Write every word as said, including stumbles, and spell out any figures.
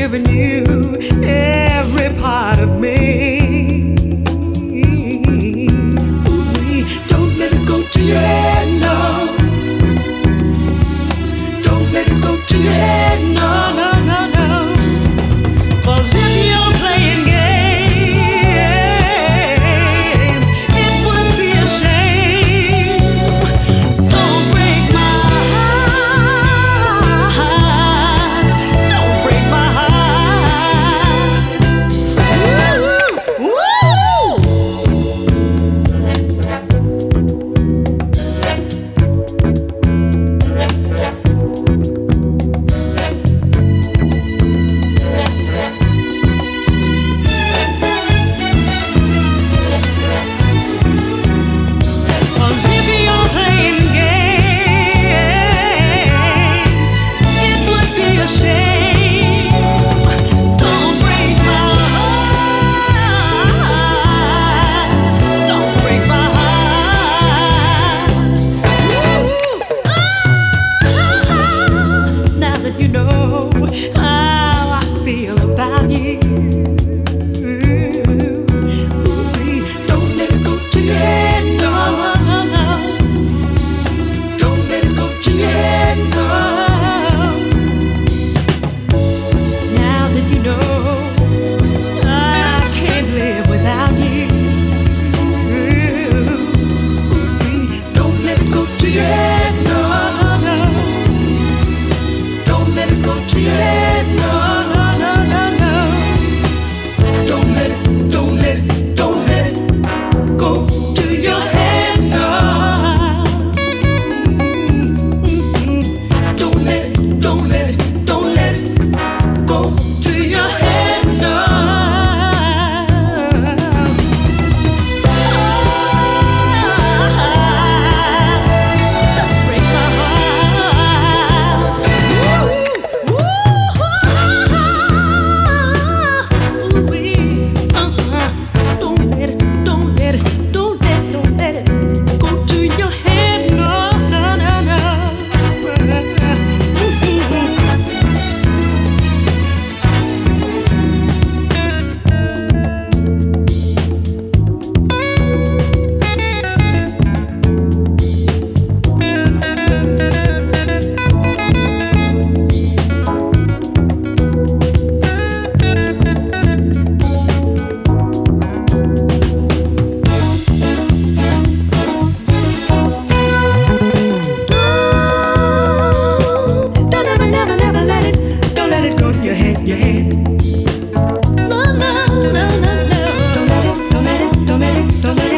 giving you every part of me. Don't let it go to your head, no. Don't let it go to your head, no, no, no, no. 'Cause if you're playing games, it would be a shame. Don't break my heart. Don't break my heart. Woo! Woo! You know how I feel about you. Don't let it go to your head, no, no, no. Don't let it go to your head, no. Now that you know I can't live without you. Don't let it go to your head, no. Let it go to your head, no, no, no, no, no. Don't let it, don't let it, don't let it go to your head, no. Don't let it, don't let it, don't let it go to your head, no. Don't break my heart. Don't let it, don't let it, don't let it